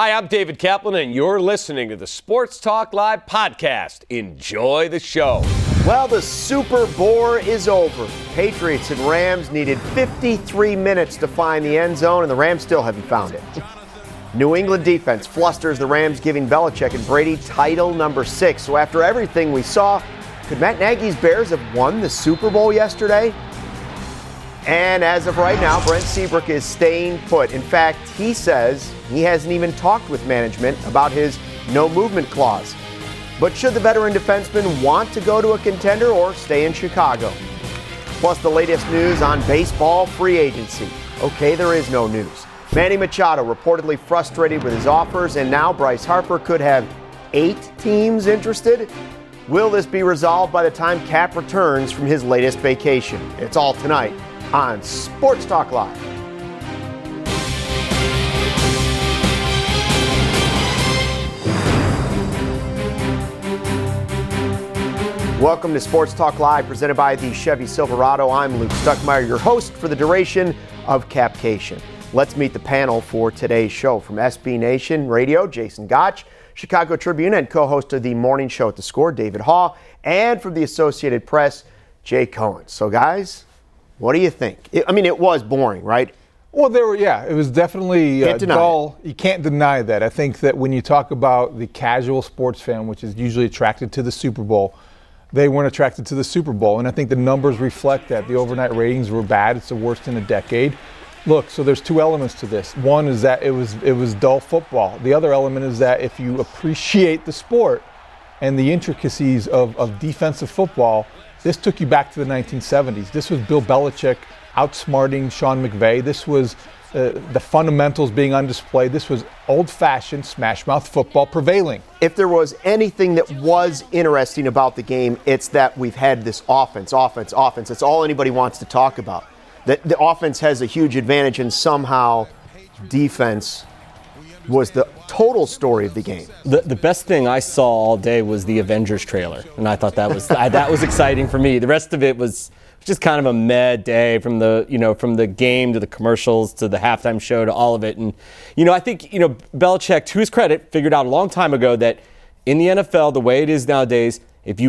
Hi, I'm David Kaplan, and you're listening to the Sports Talk Live podcast. Enjoy the show. Well, the Super Bowl is over. Patriots and Rams needed 53 minutes to find the end zone, and the Rams still haven't found it. New England defense flusters the Rams, giving Belichick and Brady title number 6. So after everything we saw, could Matt Nagy's Bears have won the Super Bowl yesterday? And as of right now, Brent Seabrook is staying put. In fact, he says he hasn't even talked with management about his no-movement clause. But should the veteran defenseman want to go to a contender or stay in Chicago? Plus the latest news on baseball free agency. Okay, there is no news. Manny Machado reportedly frustrated with his offers, and now Bryce Harper could have 8 teams interested. Will this be resolved by the time Cap returns from his latest vacation? It's all tonight on Sports Talk Live. Welcome to Sports Talk Live, presented by the Chevy Silverado. I'm Luke Stuckmeyer, your host for the duration of Capcation. Let's meet the panel for today's show. From SB Nation Radio, Jason Gotch, Chicago Tribune and co-host of the morning show at The Score, David Haugh, and from the Associated Press, Jay Cohen. So, guys, what do you think? It was boring, right? Well, it was definitely dull. You can't deny that. I think that when you talk about the casual sports fan, which is usually attracted to the Super Bowl, they weren't attracted to the Super Bowl. And I think the numbers reflect that. The overnight ratings were bad. It's the worst in a decade. Look, so there's 2 elements to this. One is that it was dull football. The other element is that if you appreciate the sport and the intricacies of defensive football, this took you back to the 1970s. This was Bill Belichick outsmarting Sean McVay. This was the fundamentals being on display. This was old-fashioned smash-mouth football prevailing. If there was anything that was interesting about the game, it's that we've had this offense. It's all anybody wants to talk about. The offense has a huge advantage, and somehow defense was the total story of the game. The best thing I saw all day was the Avengers trailer, and I thought that was exciting for me. The rest of it was just kind of a meh day, from the game to the commercials to the halftime show to all of it. And I think Belichick, to his credit, figured out a long time ago that in the NFL, the way it is nowadays,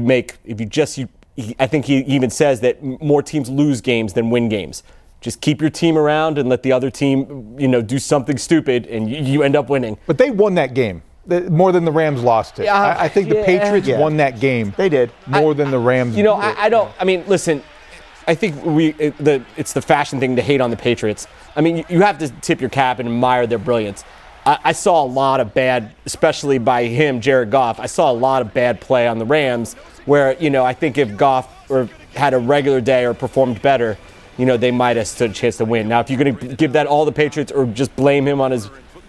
I think he even says that more teams lose games than win games. Just keep your team around and let the other team, do something stupid, and you end up winning. But they won that game more than the Rams lost it. I think the Patriots won that game. They did more than the Rams. Listen. I think it's the fashion thing to hate on the Patriots. You have to tip your cap and admire their brilliance. I saw a lot of bad, especially by him, Jared Goff. I saw a lot of bad play on the Rams where, I think if Goff had a regular day or performed better, they might have stood a chance to win. Now, if you're going to give that all the Patriots or just blame it on his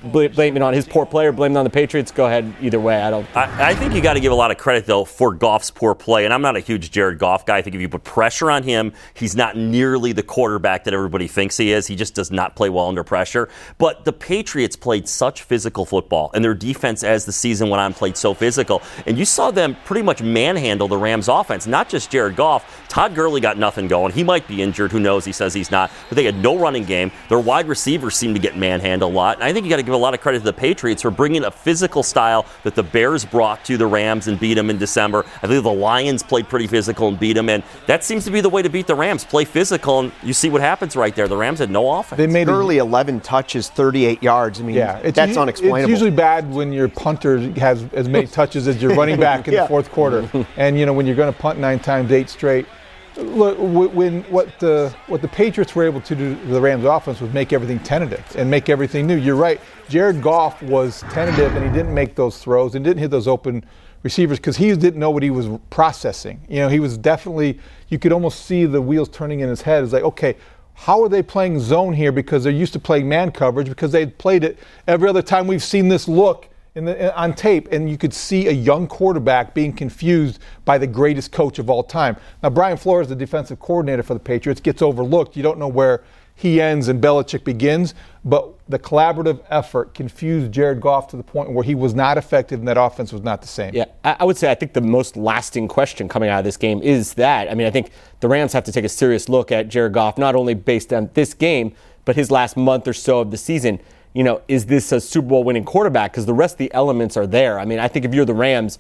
poor player, blame it on the Patriots, go ahead either way. I think you got to give a lot of credit, though, for Goff's poor play. And I'm not a huge Jared Goff guy. I think if you put pressure on him, he's not nearly the quarterback that everybody thinks he is. He just does not play well under pressure. But the Patriots played such physical football, and their defense as the season went on played so physical. And you saw them pretty much manhandle the Rams offense, not just Jared Goff. Todd Gurley got nothing going. He might be injured. Who knows? He says he's not. But they had no running game. Their wide receivers seemed to get manhandled a lot. And I think you got to give a lot of credit to the Patriots for bringing a physical style that the Bears brought to the Rams and beat them in December. I think the Lions played pretty physical and beat them, and that seems to be the way to beat the Rams. Play physical, and you see what happens right there. The Rams had no offense. They made early 11 touches, 38 yards. That's unexplainable. It's usually bad when your punter has as many touches as your running back in the fourth quarter. And, when you're going to punt 9 times, 8 straight. Look, what the Patriots were able to do to the Rams offense was make everything tentative and make everything new. You're right. Jared Goff was tentative, and he didn't make those throws and didn't hit those open receivers because he didn't know what he was processing. He was definitely, you could almost see the wheels turning in his head. It's like, okay, how are they playing zone here? Because they're used to playing man coverage because they played it every other time we've seen this look on tape, and you could see a young quarterback being confused by the greatest coach of all time. Now, Brian Flores, the defensive coordinator for the Patriots, gets overlooked. You don't know where he ends and Belichick begins, but the collaborative effort confused Jared Goff to the point where he was not effective and that offense was not the same. Yeah, I would say I think the most lasting question coming out of this game is that. I think the Rams have to take a serious look at Jared Goff, not only based on this game, but his last month or so of the season. is this a Super Bowl winning quarterback? Because the rest of the elements are there. I mean, I think if you're the Rams,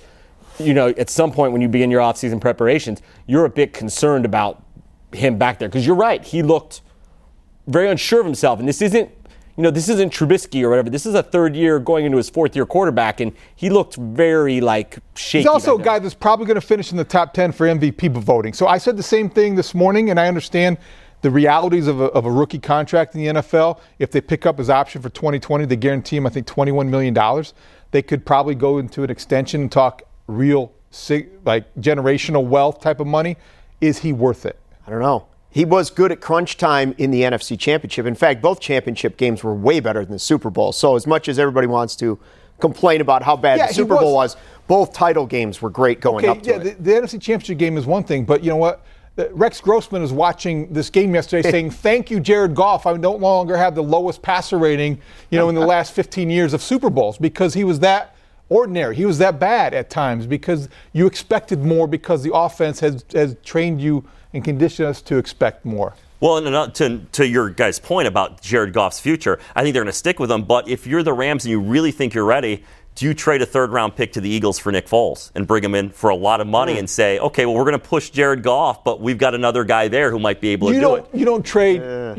at some point when you begin your offseason preparations, you're a bit concerned about him back there. Because you're right, he looked very unsure of himself. And this isn't Trubisky or whatever. This is a third year going into his fourth year quarterback, and he looked very shaky. He's also a guy that's probably going to finish in the top 10 for MVP voting. So I said the same thing this morning, and I understand the realities of a rookie contract in the NFL. If they pick up his option for 2020, they guarantee him, I think, $21 million. They could probably go into an extension and talk real, generational wealth type of money. Is he worth it? I don't know. He was good at crunch time in the NFC Championship. In fact, both championship games were way better than the Super Bowl. So as much as everybody wants to complain about how bad the Super Bowl was, both title games were great going up to it. The NFC Championship game is one thing, but you know what? Rex Grossman was watching this game yesterday saying, thank you, Jared Goff. I no longer have the lowest passer rating, in the last 15 years of Super Bowls, because he was that ordinary. He was that bad at times because you expected more, because the offense has trained you and conditioned us to expect more. Well, and to your guys' point about Jared Goff's future, I think they're going to stick with him. But if you're the Rams and you really think you're ready, do you trade a third-round pick to the Eagles for Nick Foles and bring him in for a lot of money and say, okay, well, we're going to push Jared Goff, but we've got another guy there who might be able to do it? You don't trade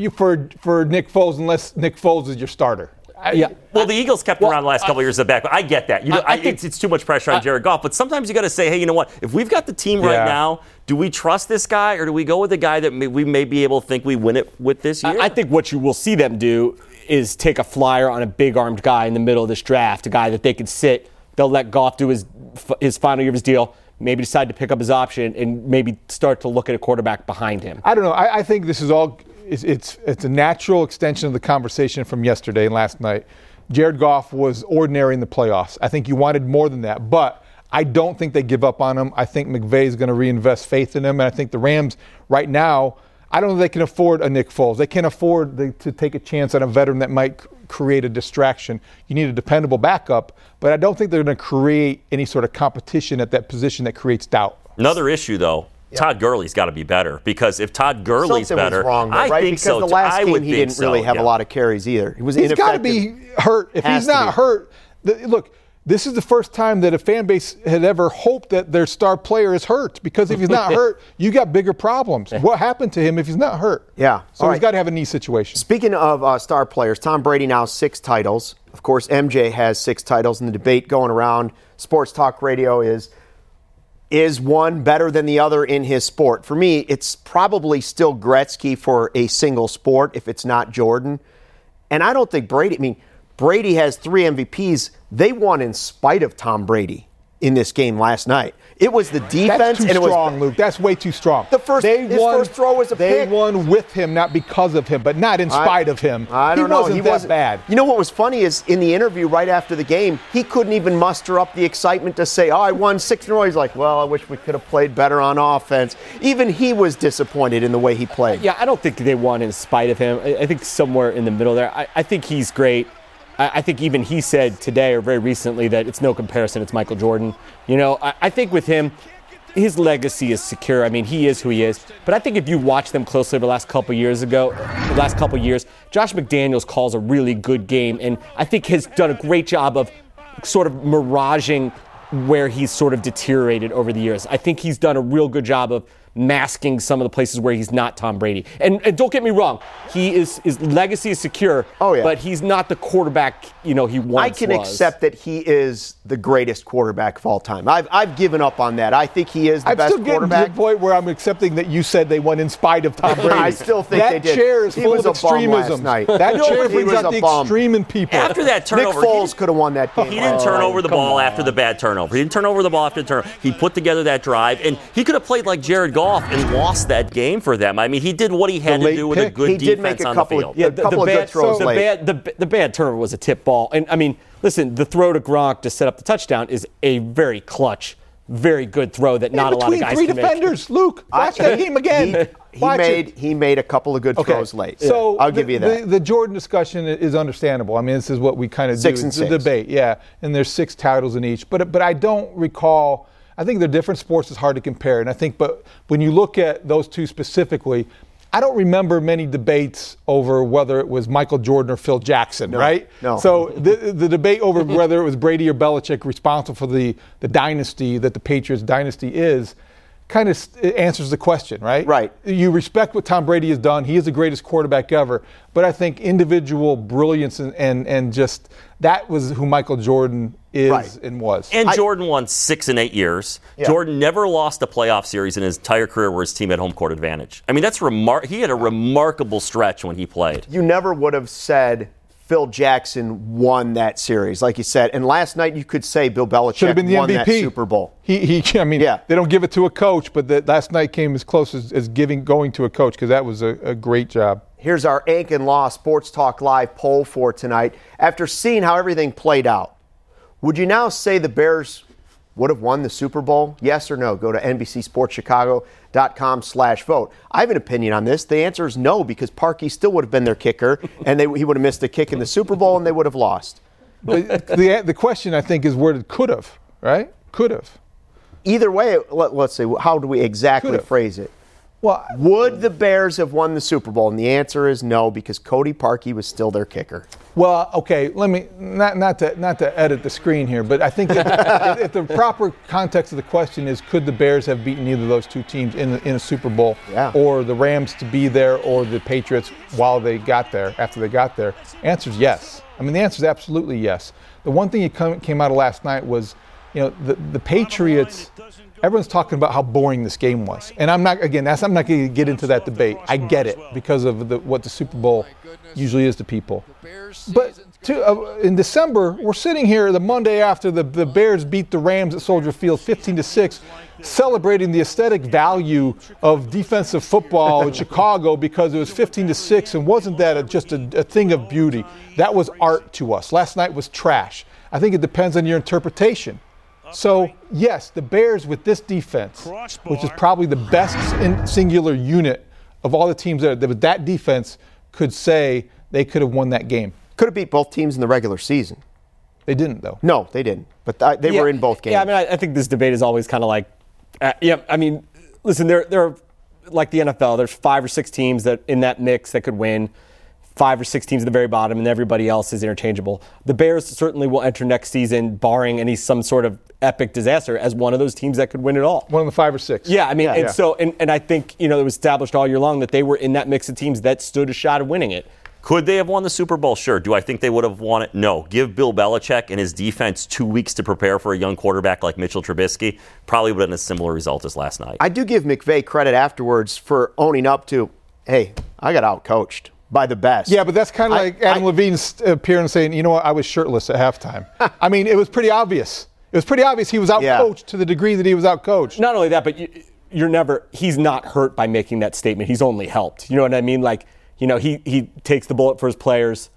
for Nick Foles unless Nick Foles is your starter. Well, the Eagles kept him around the last couple of years at the back. I get that. I think it's too much pressure on Jared Goff. But sometimes you got to say, hey, you know what? If we've got the team right now, do we trust this guy, or do we go with the guy that we may be able to think we win it with this year? I think what you will see them do is take a flyer on a big-armed guy in the middle of this draft, a guy that they could sit. They'll let Goff do his final year of his deal, maybe decide to pick up his option, and maybe start to look at a quarterback behind him. I don't know. I think this is all it's a natural extension of the conversation from yesterday and last night. Jared Goff was ordinary in the playoffs. I think you wanted more than that, but I don't think they give up on him. I think McVay is going to reinvest faith in him, and I think the Rams right now, I don't know if they can afford a Nick Foles. They can't afford to take a chance on a veteran that might create a distraction. You need a dependable backup, but I don't think they're going to create any sort of competition at that position that creates doubt. Another issue, though, Todd Gurley's got to be better, because if Todd Gurley's better, was wrong, though, right? I think because so. The last game he didn't really have a lot of carries either. He was He's ineffective. got to be hurt. If he's not hurt, look, this is the first time that a fan base had ever hoped that their star player is hurt, because if he's not hurt, you got bigger problems. What happened to him if he's not hurt? Yeah. So he's got to have a knee situation. Speaking of star players, Tom Brady now 6 titles. Of course, MJ has 6 titles, and the debate going around Sports Talk Radio is one better than the other in his sport? For me, it's probably still Gretzky for a single sport if it's not Jordan. And I don't think Brady has 3 MVPs. They won in spite of Tom Brady in this game last night. It was the defense. That's too strong, Luke. That's way too strong. His first throw was a pick. They won with him, not because of him, but not in spite of him. I don't know. He wasn't bad. You know what was funny is in the interview right after the game, he couldn't even muster up the excitement to say, I won 6 in a row. He's like, well, I wish we could have played better on offense. Even he was disappointed in the way he played. Yeah, I don't think they won in spite of him. I think somewhere in the middle there. I think he's great. I think even he said today or very recently that it's no comparison. It's Michael Jordan. I think with him, his legacy is secure. I mean, he is who he is. But I think if you watch them closely the last couple years, Josh McDaniels calls a really good game, and I think has done a great job of sort of miraging where he's sort of deteriorated over the years. I think he's done a real good job of masking some of the places where he's not Tom Brady. And don't get me wrong, his legacy is secure, but he's not the quarterback he once was. I can accept that he is the greatest quarterback of all time. I've given up on that. I think he is the best quarterback. I'm still getting to the point where I'm accepting that you said they won in spite of Tom Brady. I still think they did. That chair is full of extremism. That chair brings out the extreme in people. After that turnover, Nick Foles could have won that game. He didn't turn over the ball after the bad turnover. He didn't turn over the ball after the turnover. He put together that drive, and he could have played like Jared Goff and lost that game for them. I mean, he did what he had to do with a good defense on the field. A couple of good throws late. The bad turnover was a tip ball. And, I mean, listen, the throw to Gronk to set up the touchdown is a very clutch, very good throw that not a lot of guys can make. Between 3 defenders, Luke, watch that game again. He made a couple of good throws late. So I'll give you that. The Jordan discussion is understandable. I mean, this is what we kind of do. 6 and 6. It's a debate, and there's 6 titles in each. But I don't recall. I think they're different sports. It's hard to compare. And I think, but when you look at those two specifically, I don't remember many debates over whether it was Michael Jordan or Phil Jackson, right? No. So the debate over whether it was Brady or Belichick responsible for the dynasty that the Patriots dynasty is kind of answers the question, right? Right. You respect what Tom Brady has done. He is the greatest quarterback ever. But I think individual brilliance and just that was who Michael Jordan is and was. And Jordan won 6 and 8 years. Yeah. Jordan never lost a playoff series in his entire career where his team had home court advantage. I mean, that's he had a remarkable stretch when he played. You never would have said Phil Jackson won that series, like you said. And last night you could say Bill Belichick should have been the won MVP. That Super Bowl. They don't give it to a coach, but last night came as close as going to a coach because that was a great job. Here's our Ank and Law Sports Talk Live poll for tonight. After seeing how everything played out, would you now say the Bears would have won the Super Bowl? Yes or no? Go to NBCSportsChicago.com/vote. I have an opinion on this. The answer is no, because Parkey still would have been their kicker, and he would have missed a kick in the Super Bowl, and they would have lost. The question, I think, is where it could have, right? Could have. Either way, let's see, how do we exactly phrase it? Well, would the Bears have won the Super Bowl? And the answer is no, because Cody Parkey was still their kicker. Well, okay, let me not to edit the screen here, but I think if the proper context of the question is, could the Bears have beaten either of those two teams in a Super Bowl, or the Rams to be there, or the Patriots while they got there, after they got there? Answer is yes. I mean, the answer is absolutely yes. The one thing that came out of last night was, the Patriots. Everyone's talking about how boring this game was, and I'm not going to get into that debate. I get it because of what the Super Bowl usually is to people. But in December, we're sitting here the Monday after the Bears beat the Rams at Soldier Field 15-6, celebrating the aesthetic value of defensive football in Chicago because it was 15-6, and wasn't that just a thing of beauty? That was art to us. Last night was trash. I think it depends on your interpretation. So, yes, the Bears with this defense, which is probably the best singular unit of all the teams there, with that defense could say they could have won that game. Could have beat both teams in the regular season. They didn't, though. No, they didn't. But they were in both games. Yeah, I mean, I think this debate is always kind of like, listen, there are, like the NFL, there's 5 or 6 teams that in that mix that could win. 5 or 6 teams at the very bottom, and everybody else is interchangeable. The Bears certainly will enter next season, barring some sort of epic disaster, as one of those teams that could win it all. One of the 5 or 6. Yeah, I mean, and I think it was established all year long that they were in that mix of teams that stood a shot of winning it. Could they have won the Super Bowl? Sure. Do I think they would have won it? No. Give Bill Belichick and his defense 2 weeks to prepare for a young quarterback like Mitchell Trubisky. Probably would have been a similar result as last night. I do give McVay credit afterwards for owning up to, hey, I got outcoached by the best. Yeah, but that's kind of like Adam Levine appearing and saying, you know what, I was shirtless at halftime. I mean, it was pretty obvious. It was pretty obvious he was outcoached to the degree that he was outcoached. Not only that, but he's not hurt by making that statement. He's only helped. You know what I mean? Like, he takes the bullet for his players.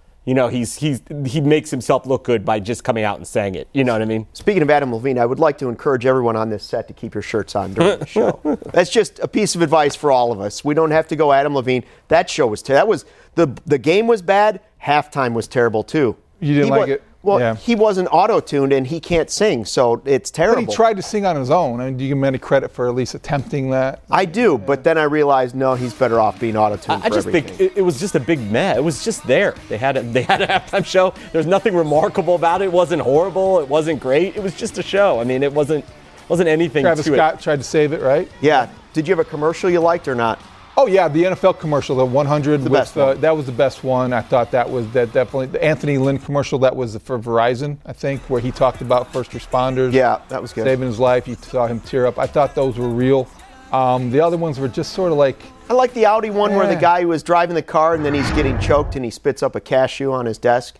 He makes himself look good by just coming out and saying it. You know what I mean? Speaking of Adam Levine, I would like to encourage everyone on this set to keep your shirts on during the show. That's just a piece of advice for all of us. We don't have to go Adam Levine. That show was terrible. The game was bad. Halftime was terrible too. You didn't like it? Well, he wasn't auto-tuned and he can't sing, so it's terrible. But he tried to sing on his own. I mean, do you give him any credit for at least attempting that? I do, but then I realized, no, he's better off being auto-tuned I just think it was just a big meh. It was just there. They had a halftime show. There's nothing remarkable about it. It wasn't horrible. It wasn't great. It was just a show. I mean, it wasn't anything Travis to Scott tried to save it, right? Yeah. Did you have a commercial you liked or not? Oh, yeah, the NFL commercial, the 100. The best one. That was the best one. I thought that definitely. The Anthony Lynn commercial, that was for Verizon, I think, where he talked about first responders. Yeah, that was good. Saving his life. You saw him tear up. I thought those were real. The other ones were just sort of like. I like the Audi one where the guy was driving the car and then he's getting choked and he spits up a cashew on his desk.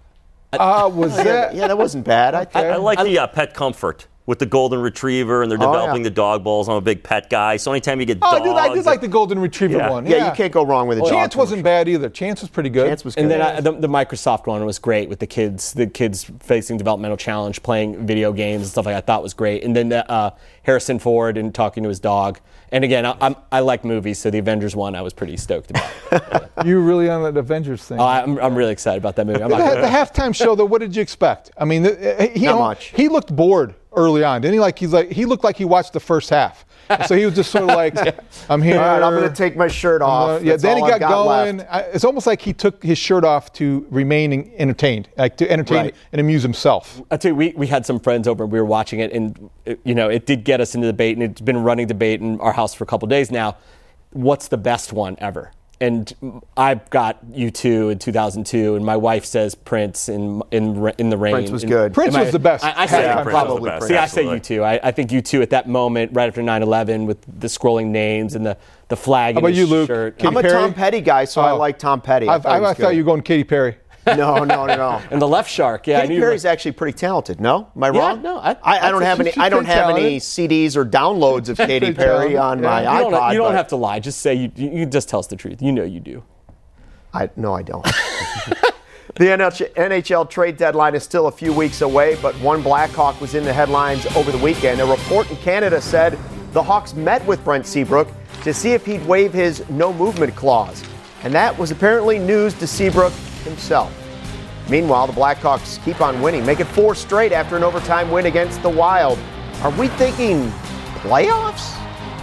Was that? Yeah, that wasn't bad. I like the Pet Comfort with the golden retriever, and they're developing the dog bowls. I'm a big pet guy, so anytime you get dogs... I did like the golden retriever one. Yeah, you can't go wrong with a dog. Chance wasn't bad either. Chance was pretty good. Chance was good. And then the Microsoft one was great with the kids facing developmental challenge, playing video games and stuff like that. I thought was great. And then Harrison Ford and talking to his dog. And again, I like movies, so the Avengers one I was pretty stoked about. You were really on that Avengers thing. I'm really excited about that movie. The halftime show, though, what did you expect? I mean, Not much. He looked bored early on, didn't he? He looked like he watched the first half. So he was just sort of like, I'm here. All right, I'm going to take my shirt off. Then he got going. It's almost like he took his shirt off to remain entertained, like to entertain and amuse himself. I'll tell you, we had some friends over and we were watching it, and it did get us into debate, and it's been a running debate in our house for a couple of days now. What's the best one ever? And I've got U2 in 2002, and my wife says Prince in the Rain. Prince was good. Prince was the best. I say probably Prince. See, I say U2. I think U2 at that moment, right after 9/11, with the scrolling names and the flag. How about you, Luke? Shirt. I'm a Tom Petty guy, so I like Tom Petty. I thought you were going Katy Perry. No. And the Left Shark, yeah. Katy Perry's actually pretty talented. No, am I wrong? No, I don't have any. I don't have any CDs or downloads of Katy Perry on my iPod. You don't have to lie. Just say you just tell us the truth. You know you do. No, I don't. The NHL trade deadline is still a few weeks away, but one Blackhawk was in the headlines over the weekend. A report in Canada said the Hawks met with Brent Seabrook to see if he'd waive his no-movement clause. And that was apparently news to Seabrook himself. Meanwhile, the Blackhawks keep on winning, make it 4 straight after an overtime win against the Wild. Are we thinking playoffs?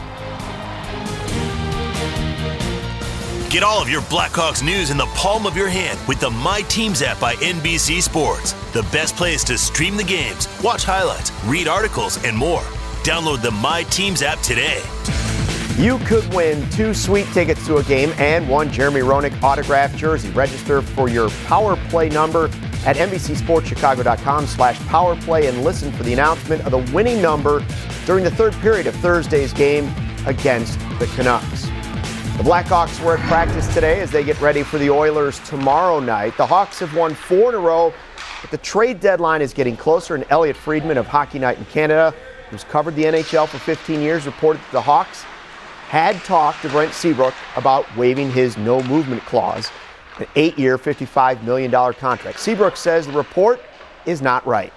Get all of your Blackhawks news in the palm of your hand with the My Teams app by NBC Sports. The best place to stream the games, watch highlights, read articles, and more. Download the My Teams app today. You could win 2 sweet tickets to a game and 1 Jeremy Roenick autographed jersey. Register for your Power Play number at NBCSportsChicago.com/powerplay and listen for the announcement of the winning number during the third period of Thursday's game against the Canucks. The Blackhawks were at practice today as they get ready for the Oilers tomorrow night. The Hawks have won 4 in a row, but the trade deadline is getting closer, and Elliot Friedman of Hockey Night in Canada, who's covered the NHL for 15 years, reported that the Hawks had talked to Brent Seabrook about waiving his no-movement clause, an 8-year, $55 million contract. Seabrook says the report is not right.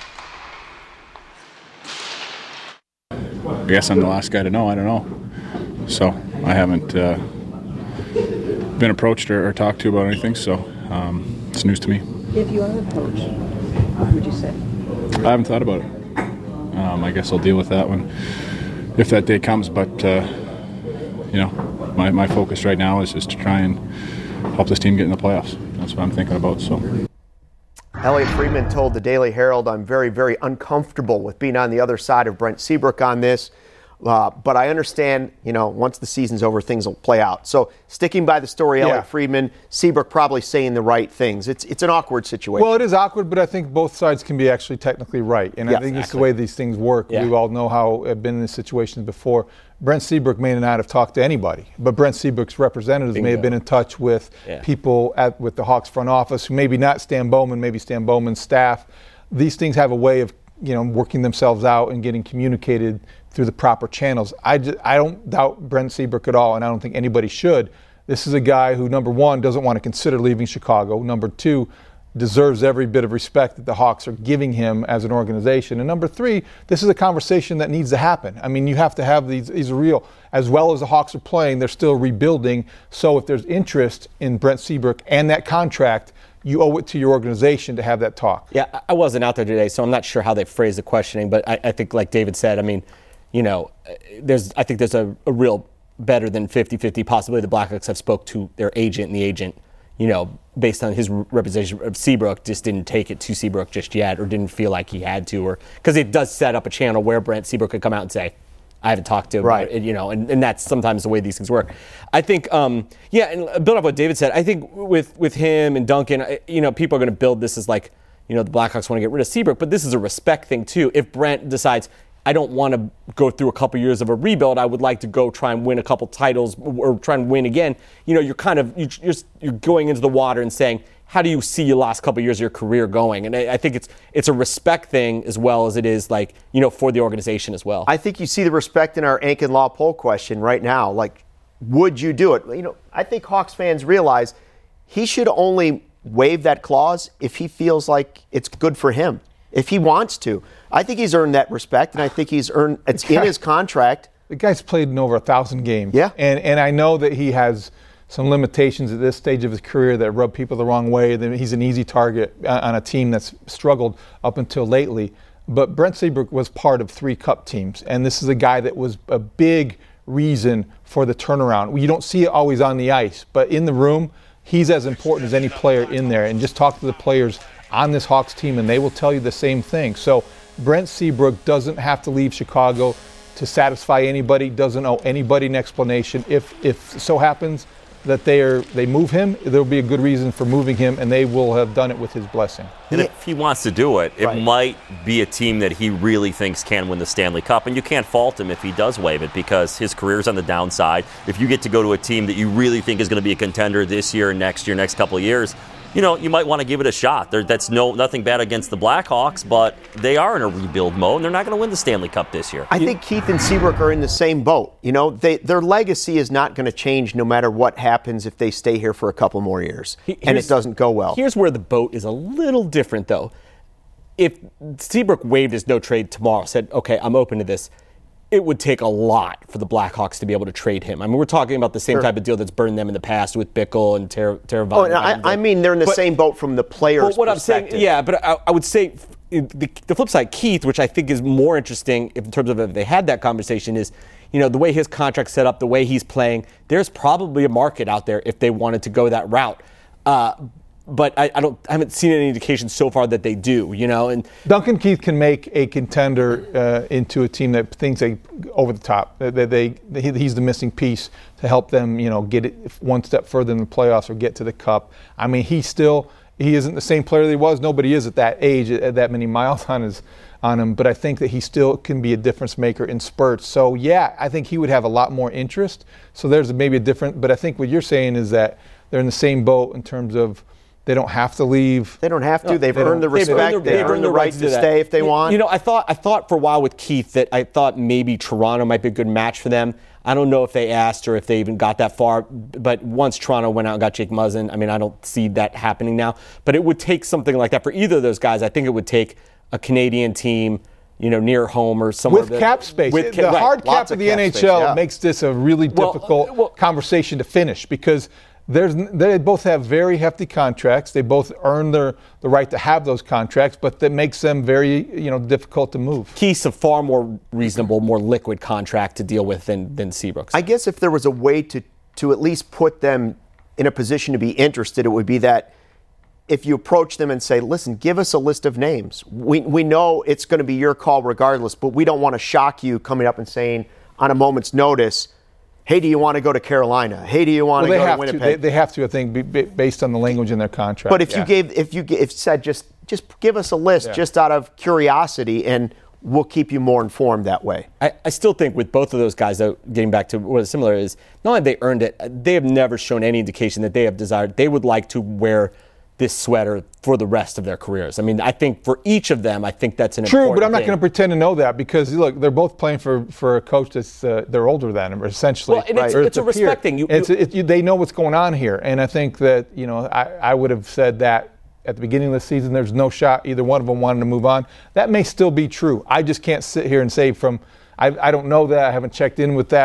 I guess I'm the last guy to know. I don't know. So I haven't been approached or talked to about anything, so it's news to me. If you are approached, what would you say? I haven't thought about it. I guess I'll deal with that when, if that day comes, but my focus right now is to try and help this team get in the playoffs. That's what I'm thinking about. So. Elliot Friedman told the Daily Herald, I'm very, very uncomfortable with being on the other side of Brent Seabrook on this. But I understand, once the season's over, things will play out. So sticking by the story, Elliot Friedman, Seabrook probably saying the right things. It's an awkward situation. Well, it is awkward, but I think both sides can be actually technically right. And I think it's the way these things work. Yeah. We all know how I've been in this situations before. Brent Seabrook may not have talked to anybody, but Brent Seabrook's representatives may have been in touch with people with the Hawks front office, who maybe not Stan Bowman, maybe Stan Bowman's staff. These things have a way of working themselves out and getting communicated through the proper channels. I don't doubt Brent Seabrook at all, and I don't think anybody should. This is a guy who, number one, doesn't want to consider leaving Chicago. Number two, deserves every bit of respect that the Hawks are giving him as an organization. And number three, this is a conversation that needs to happen. I mean, you have to have these are real. As well as the Hawks are playing, they're still rebuilding. So if there's interest in Brent Seabrook and that contract, you owe it to your organization to have that talk. Yeah, I wasn't out there today, so I'm not sure how they phrased the questioning, but I think, like David said, I mean, there's a real better than 50-50 possibility the Blackhawks have spoke to their agent, and the agent, based on his representation of Seabrook, just didn't take it to Seabrook just yet, or didn't feel like he had to, or because it does set up a channel where Brent Seabrook could come out and say, I haven't talked to him, right? And that's sometimes the way these things work. I think, and build up what David said. I think with him and Duncan, people are going to build this as like, the Blackhawks want to get rid of Seabrook, but this is a respect thing too. If Brent decides, I don't want to go through a couple years of a rebuild, I would like to go try and win a couple titles or try and win again. You're going into the water and saying, how do you see your last couple years of your career going? And I think it's a respect thing as well as it is for the organization as well. I think you see the respect in our Ankin Law poll question right now. Like, would you do it? I think Hawks fans realize he should only waive that clause if he feels like it's good for him. If he wants to. I think he's earned that respect, and I think it's in his contract. The guy's played in over 1,000 games. Yeah. And I know that he has some limitations at this stage of his career that rub people the wrong way. That he's an easy target on a team that's struggled up until lately. but Brent Seabrook was part of 3 Cup teams, and this is a guy that was a big reason for the turnaround. You don't see it always on the ice, but in the room, he's as important as any player in there. And just talk to the players on this Hawks team, and they will tell you the same thing. So Brent Seabrook doesn't have to leave Chicago to satisfy anybody, doesn't owe anybody an explanation. If so happens that they move him, there'll be a good reason for moving him, and they will have done it with his blessing. And if he wants to do it, it might be a team that he really thinks can win the Stanley Cup, and you can't fault him if he does waive it because his career's on the downside. If you get to go to a team that you really think is going to be a contender this year, next couple of years, you might want to give it a shot. That's nothing bad against the Blackhawks, but they are in a rebuild mode, and they're not going to win the Stanley Cup this year. I think Keith and Seabrook are in the same boat. Their legacy is not going to change no matter what happens if they stay here for a couple more years, and it doesn't go well. Here's where the boat is a little different, though. If Seabrook waived his no trade tomorrow, said, okay, I'm open to this, it would take a lot for the Blackhawks to be able to trade him. I mean, we're talking about the same type of deal that's burned them in the past with Bickle and Teravainen. I mean they're in the same boat from the players' what perspective. I'm saying, but I would say the flip side, Keith, which I think is more interesting in terms of if they had that conversation, is the way his contract's set up, the way he's playing. There's probably a market out there if they wanted to go that route. But I haven't seen any indication so far that they do, And Duncan Keith can make a contender into a team that thinks they over the top. He's the missing piece to help them, get it one step further in the playoffs or get to the Cup. I mean, he isn't the same player that he was. Nobody is at that age, at that many miles on him. But I think that he still can be a difference maker in spurts. So yeah, I think he would have a lot more interest. So there's maybe a different. But I think what you're saying is that they're in the same boat in terms of. They don't have to leave. They don't have to. They've earned the respect. They've earned the right to stay if they want. I thought for a while with Keith that I thought maybe Toronto might be a good match for them. I don't know if they asked or if they even got that far. But once Toronto went out and got Jake Muzzin, I mean, I don't see that happening now. But it would take something like that for either of those guys. I think it would take a Canadian team, near home or somewhere. With cap space. The hard cap of the NHL makes this a really difficult conversation to finish because they both have very hefty contracts. They both earn the right to have those contracts, but that makes them very difficult to move. Keith's a far more reasonable, more liquid contract to deal with than Seabrook's. I guess if there was a way to at least put them in a position to be interested, it would be that if you approach them and say, listen, give us a list of names. We know it's going to be your call regardless, but we don't want to shock you coming up and saying on a moment's notice, hey, do you want to go to Carolina? Hey, do you want to go to Winnipeg? They have to, I think, based on the language in their contract. But if you said just give us a list just out of curiosity, and we'll keep you more informed that way. I still think with both of those guys, though, getting back to what is similar is not only they earned it, they have never shown any indication that they have desired. They would like to wear this sweater for the rest of their careers. I mean, I think for each of them, I think that's an important True, but I'm not thing. going to pretend to know that because, look, they're both playing for a coach that's they're older than him, essentially. Well, and it's a respect thing. They know what's going on here, and I think that, I would have said that at the beginning of the season, there's no shot either one of them wanted to move on. That may still be true. I just can't sit here and say I don't know that. I haven't checked in with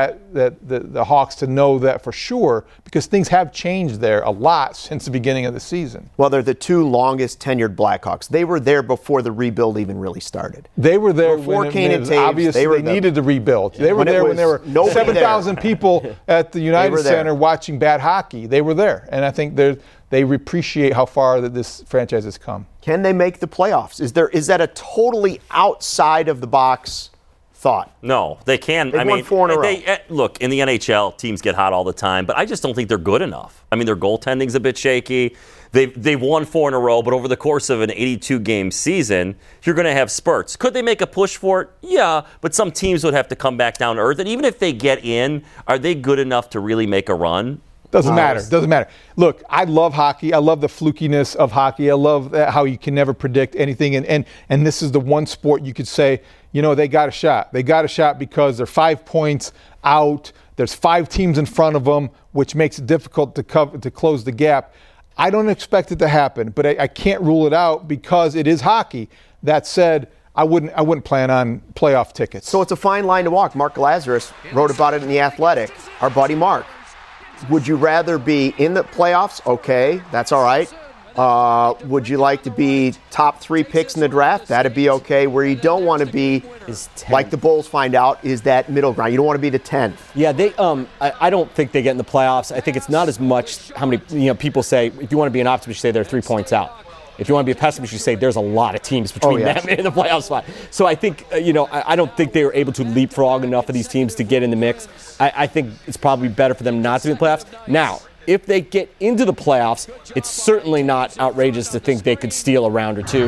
the Hawks to know that for sure because things have changed there a lot since the beginning of the season. Well, they're the 2 longest tenured Blackhawks. They were there before the rebuild even really started. They were there before Kane and Taves. Obviously, they needed to rebuild. They were there when there were 7,000 people at the United Center watching bad hockey. They were there, and I think they appreciate how far that this franchise has come. Can they make the playoffs? Is that a totally outside of the box thought? No, they can. They've won 4 in a row. Look, in the NHL, teams get hot all the time, but I just don't think they're good enough. I mean, their goaltending's a bit shaky. They've won 4 in a row, but over the course of an 82-game season, you're going to have spurts. Could they make a push for it? Yeah, but some teams would have to come back down to earth. And even if they get in, are they good enough to really make a run? Doesn't matter. Look, I love hockey. I love the flukiness of hockey. I love how you can never predict anything. And this is the one sport you could say, they got a shot. They got a shot because they're 5 points out. There's 5 teams in front of them, which makes it difficult to close the gap. I don't expect it to happen, but I can't rule it out because it is hockey. That said, I wouldn't plan on playoff tickets. So it's a fine line to walk. Mark Lazarus wrote about it in The Athletic. Our buddy Mark. Would you rather be in the playoffs? Okay, that's all right. Would you like to be top 3 picks in the draft? That'd be okay. Where you don't want to be, like the Bulls find out, is that middle ground. You don't want to be the 10th. Yeah, they. I don't think they get in the playoffs. I think it's not as much how many people say. If you want to be an optimist, you say they're 3 points out. If you want to be a pessimist, you say there's a lot of teams between them in the playoff spot. So I think, I don't think they were able to leapfrog enough of these teams to get in the mix. I think it's probably better for them not to be in the playoffs. Now, if they get into the playoffs, it's certainly not outrageous to think they could steal a round or two.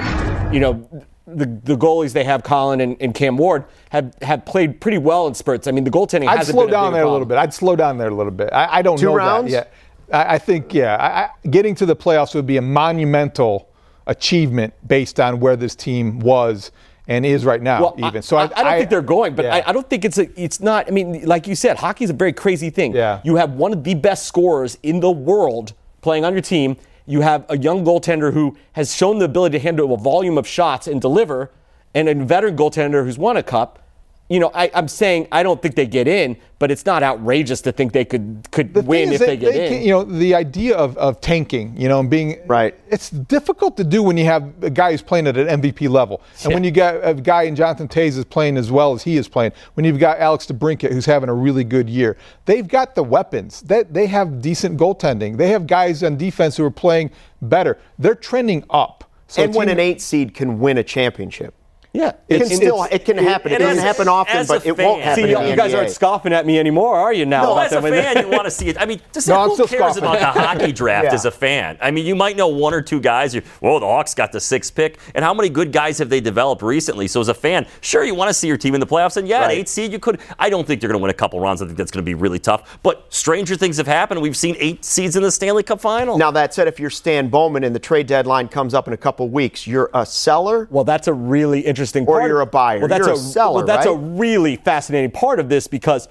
The goalies they have, Colin and Cam Ward, have played pretty well in spurts. I mean, the goaltending hasn't been a big problem. I'd slow down there a little bit. I'd slow down there a little bit. I don't know 2 rounds? that yet. I think, getting to the playoffs would be a monumental achievement based on where this team was and is right now, even. So I don't think they're going, but I don't think it's not. I mean, like you said, hockey is a very crazy thing. Yeah. You have one of the best scorers in the world playing on your team. You have a young goaltender who has shown the ability to handle a volume of shots and deliver, and a veteran goaltender who's won a cup. I'm saying I don't think they get in, but it's not outrageous to think they could win if they get in. The idea of tanking, and being right. It's difficult to do when you have a guy who's playing at an MVP level, and when you got a guy in Jonathan Toews is playing as well as he is playing. When you've got Alex DeBrincat who's having a really good year, they've got the weapons. They have decent goaltending. They have guys on defense who are playing better. They're trending up. So and when an 8 seed can win a championship. Yeah, it can happen. It doesn't happen often, but it won't happen. See, you guys aren't scoffing at me anymore, are you now? No, as a fan, you want to see it. I mean, who cares about the hockey draft as a fan? I mean, you might know 1 or 2 guys. The Hawks got the 6th pick, and how many good guys have they developed recently? So as a fan, sure, you want to see your team in the playoffs, and an 8 seed, you could. I don't think they're going to win a couple rounds. I think that's going to be really tough. But stranger things have happened. We've seen 8 seeds in the Stanley Cup final. Now, that said, if you're Stan Bowman and the trade deadline comes up in a couple weeks, you're a seller? Well, that's a really interesting part. Or you're a buyer. Well, you're a seller, that's right? a really fascinating part of this because,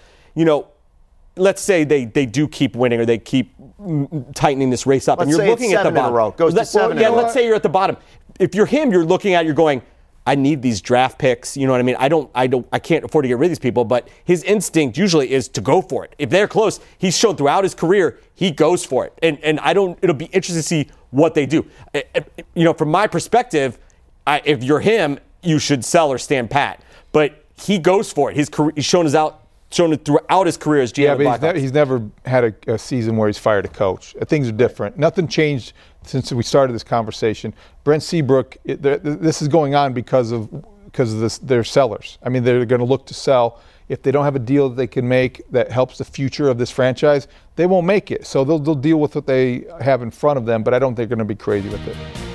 let's say they do keep winning or they keep tightening this race up. Let's and you're say looking it's at the 7 in a bottom. row. Goes to 7 in a row. Let's say you're at the bottom. If you're him, you're looking at, you're going, I need these draft picks. You know what I mean? I can't afford to get rid of these people, but his instinct usually is to go for it. If they're close, he's shown throughout his career, he goes for it. And it'll be interesting to see what they do. From my perspective, if you're him, you should sell or stand pat. But he goes for it. His career, he's shown it throughout his career as GM. Yeah, but he's never had a season where he's fired a coach. Things are different. Nothing changed since we started this conversation. Brent Seabrook, this is going on because of this. They're sellers. I mean, they're going to look to sell. If they don't have a deal that they can make that helps the future of this franchise, they won't make it. So they'll deal with what they have in front of them. But I don't think they're going to be crazy with it.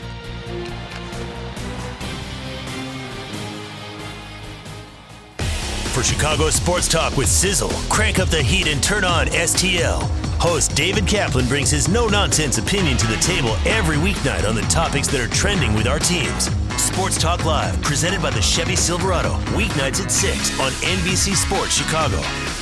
For Chicago Sports Talk with Sizzle, crank up the heat and turn on STL. Host David Kaplan brings his no-nonsense opinion to the table every weeknight on the topics that are trending with our teams. Sports Talk Live, presented by the Chevy Silverado, weeknights at 6 on NBC Sports Chicago.